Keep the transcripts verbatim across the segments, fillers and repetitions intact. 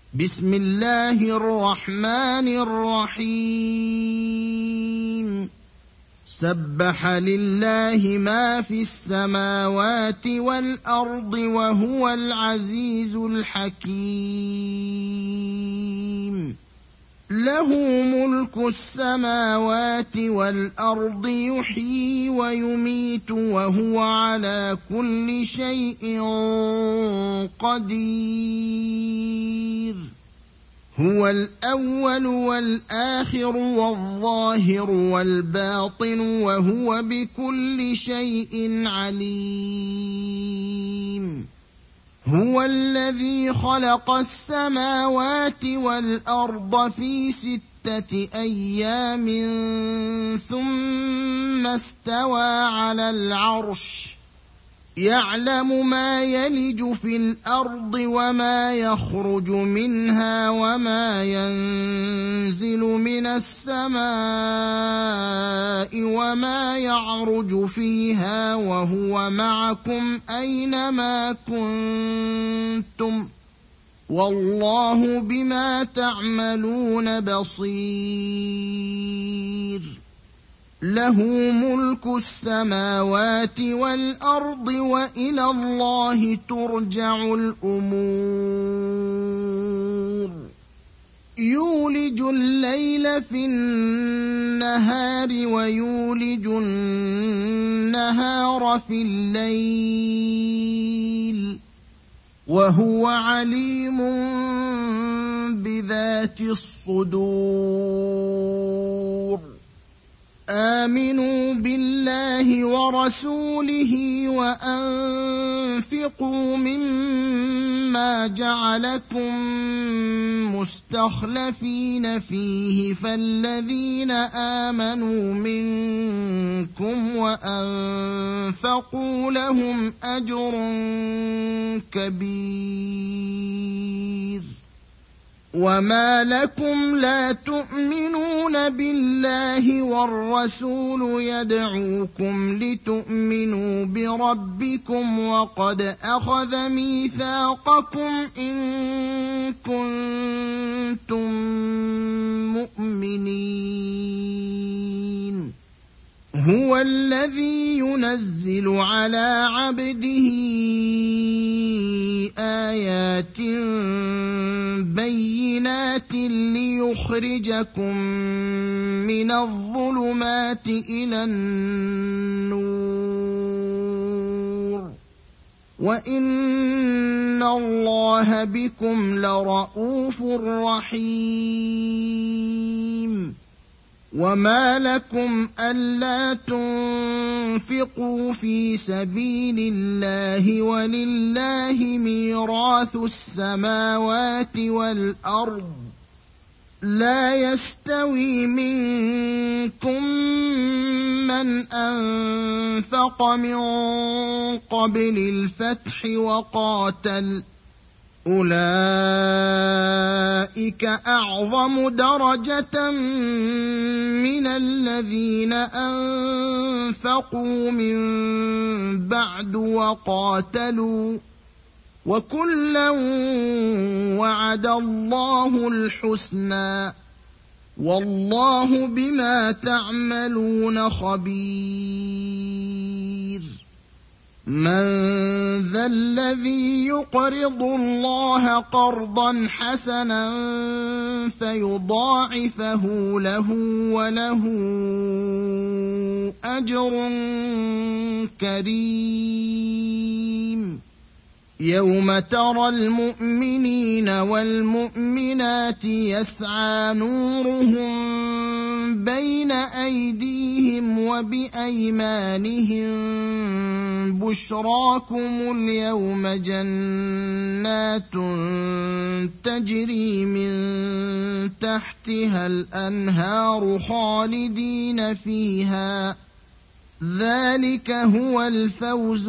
بسم الله الرحمن الرحيم سبح لله ما في السماوات والأرض وهو العزيز الحكيم له ملك السماوات والأرض يحيي ويميت وهو على كل شيء قدير هو الأول والآخر والظاهر والباطن وهو بكل شيء عليم هو الذي خلق السماوات والأرض في ستة أيام ثم استوى على العرش يعلم ما يلج في الأرض وما يخرج منها وما ينزل من السماء وما يعرج فيها وهو معكم أينما كنتم والله بما تعملون بصير له ملك السماوات والأرض وإلى الله ترجع الأمور يولج الليل في النهار ويولج النهار في الليل وهو عليم بذات الصدور آمنوا بالله ورسوله وأنفقوا مما جعلكم مستخلفين فيه فالذين آمنوا منكم وأنفقوا لهم أجر كبير وما لكم لا تؤمنون بالله والرسول يدعوكم لتؤمنوا بربكم وقد أخذ ميثاقكم إن كنتم مؤمنين هو الذي ينزل على عبده آيات بينات ليخرجكم من الظلمات إلى النور وإن الله بكم لرءوف رحيم وما لكم ألا تنفقوا في سبيل الله ولله ميراث السماوات والأرض لا يستوي منكم من أنفق من قبل الفتح وقاتل أولئك أعظم درجة من الذين أنفقوا من بعد وقاتلوا وكلا وعد الله الحسنى والله بما تعملون خبير من ذا الذي يقرض الله قرضا حسنا فيضاعفه له وله أجر كريم يوم ترى المؤمنين والمؤمنات يسعى نورهم بين أيديهم وبأيمانهم بشراكم اليوم جنات تجري من تحتها الأنهار خالدين فيها ذلك هو الفوز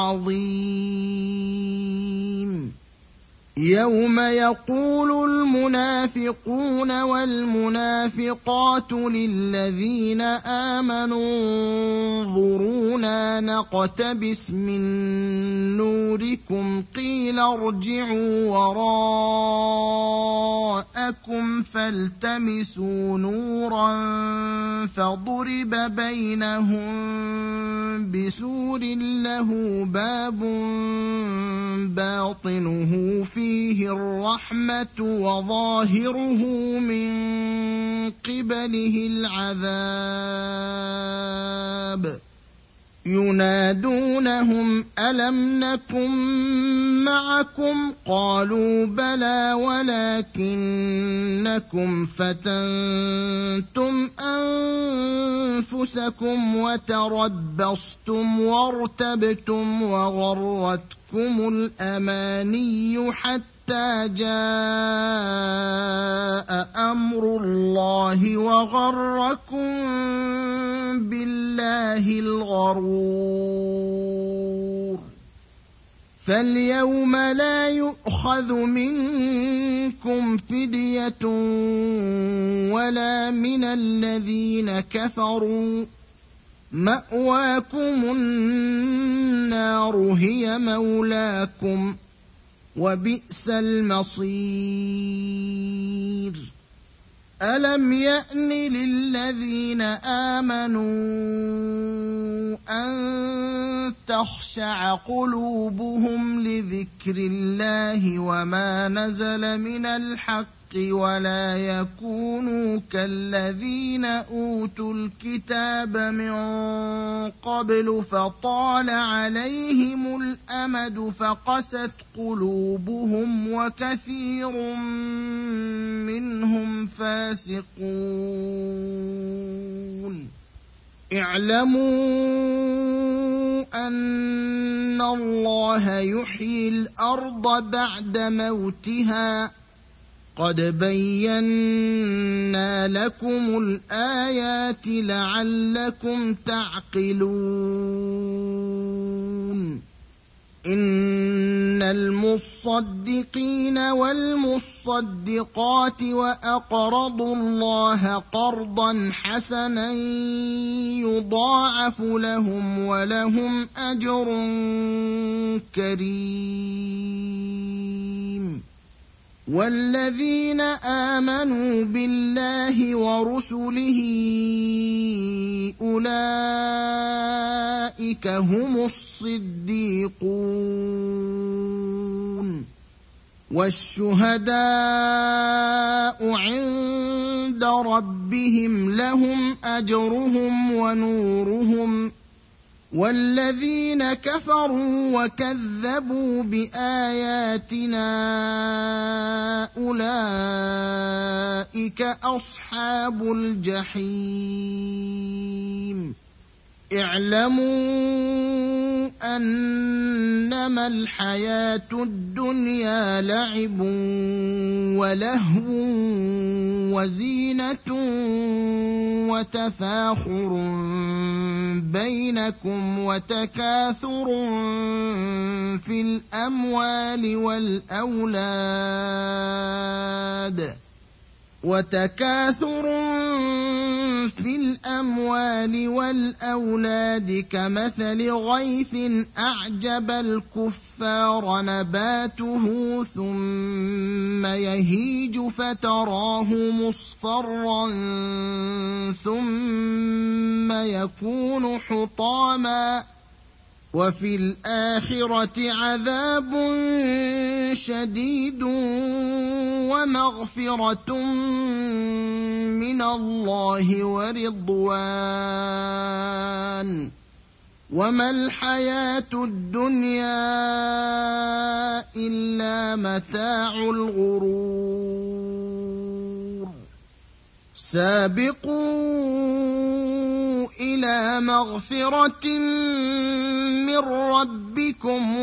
العظيم يوم يقول المنافقون والمنافقات للذين آمنوا انظرونا نقتبس من نوركم قيل ارجعوا آمنكم فالتمسوا نورا فضرب بينهم بسور له باب باطنه فيه الرحمة وظاهره من قبله العذاب ينادونهم ألم نكن معكم قالوا بلى ولكنكم فتنتم أنفسكم وتربصتم وارتبتم وغرتكم الأماني حتى جاء أمر الله وغركم بالله الغرور فاليوم لا يؤخذ منكم فدية ولا من الذين كفروا مأواكم النار هي مولاكم وبئس المصير ألم يأن للذين آمنوا أن تخشع قلوبهم لذكر الله وما نزل من الحق ولا يكونوا كالذين أوتوا الكتاب من قبل فطال عليهم الأمد فقست قلوبهم وكثير منهم فاسقون اعلموا أن الله يحيي الأرض بعد موتها قد بينا لكم الآيات لعلكم تعقلون إن المصدقين والمصدقات وأقرضوا الله قرضا حسنا يضاعف لهم ولهم أجر كريم والذين آمنوا بالله ورسله أولئك هم الصديقون والشهداء عند ربهم لهم أجرهم ونورهم والذين كفروا وكذبوا بآياتنا أولئك أصحاب الجحيم اعلموا أنما الحياة الدنيا لعب ولهو وزينة وتفاخر بينكم وتكاثر في الأموال والأولاد وتكاثر في الأموال والأولاد كمثل غيث أعجب الكفار نباته ثم يهيج فتراه مصفرا ثم يكون حطاما وفي الآخرة عذاب شديد ومغفرة من الله ورضوان وما الحياة الدنيا إلا متاع الغرور سابقوا إلى مغفرة من ربكم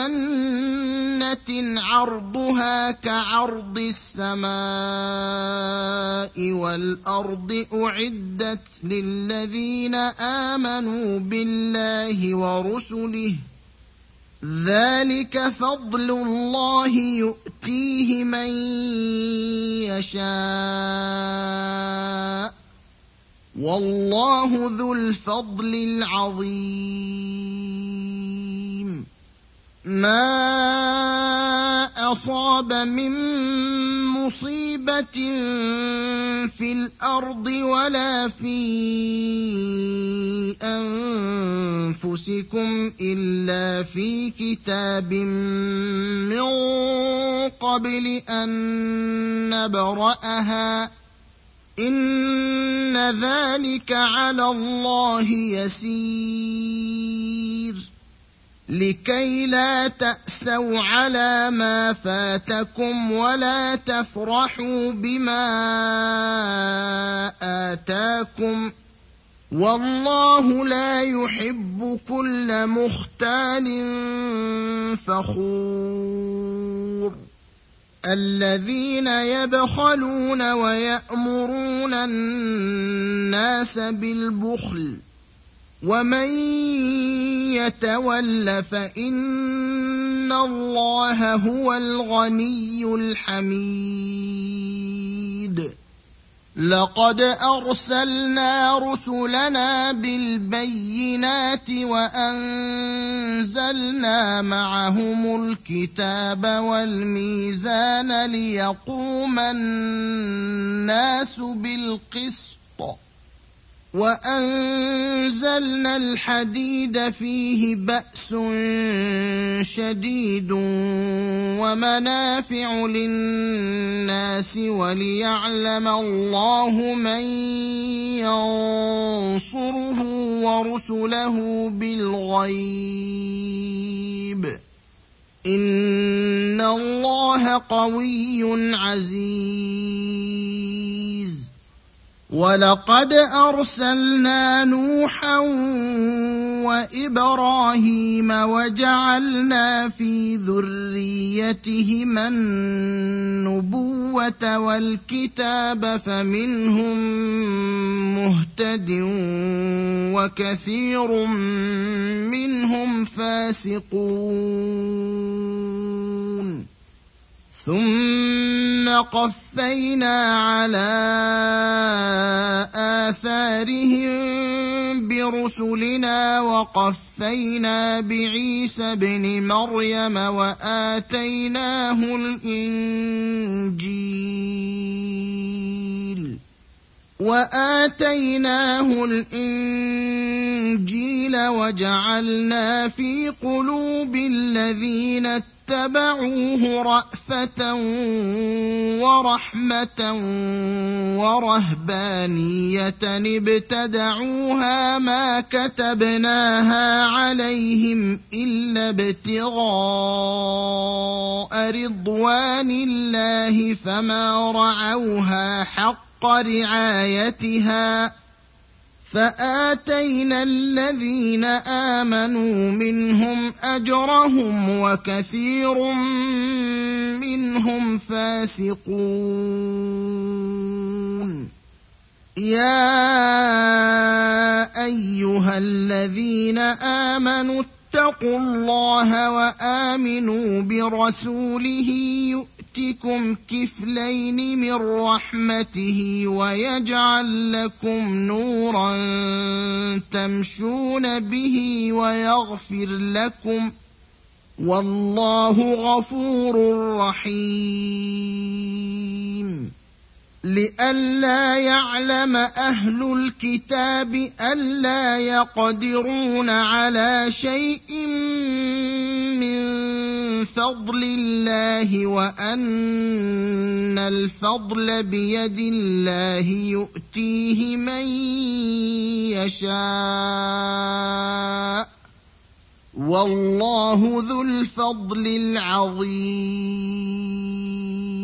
وجنة عرضها كعرض السماء والأرض أعدت للذين آمنوا بالله ورسله ذلك فضل الله يؤتيه من يشاء والله ذو الفضل العظيم ما أصاب من مصيبة دابة في الأرض ولا في أنفسكم إلا في كتاب من قبل أن نبرأها إن ذلك على الله يسير لكي لا تأسوا على ما فاتكم ولا تفرحوا بما آتاكم والله لا يحب كل مختال فخور الذين يبخلون ويأمرون الناس بالبخل ومن يتول فإن الله هو الغني الحميد لقد أرسلنا رسلنا بالبينات وأنزلنا معهم الكتاب والميزان ليقوم الناس بالقسط وأنزلنا الحديد فيه بأس شديد ومنافع للناس وليعلم الله من ينصره ورسله بالغيب إن الله قوي عزيز ولقد أرسلنا نوحا وإبراهيم وجعلنا في ذريتهما النبوة والكتاب فمنهم مهتد وكثير منهم فاسقون ثم قفينا على آثارهم برسلنا وقفينا بعيسى ابن مريم وآتيناه الإنجيل وآتيناه الإنجيل وجعلنا في قلوب الذين اتبعوه رأفة ورحمة ورهبانية ابتدعوها ما كتبناها عليهم إلا ابتغاء رضوان الله فما رعوها حق رعايتها فآتينا الذين آمنوا منهم أجرهم وكثير منهم فاسقون يا أيها الذين آمنوا اتقوا الله وآمنوا برسوله يؤتكم كفلين من رحمته ويجعل لكم نورا تمشون به ويغفر لكم والله غفور رحيم لئلا يعلم أهل الكتاب ألا يقدرون على شيء من فضل الله وأن الفضل بيد الله يؤتيه من يشاء والله ذو الفضل العظيم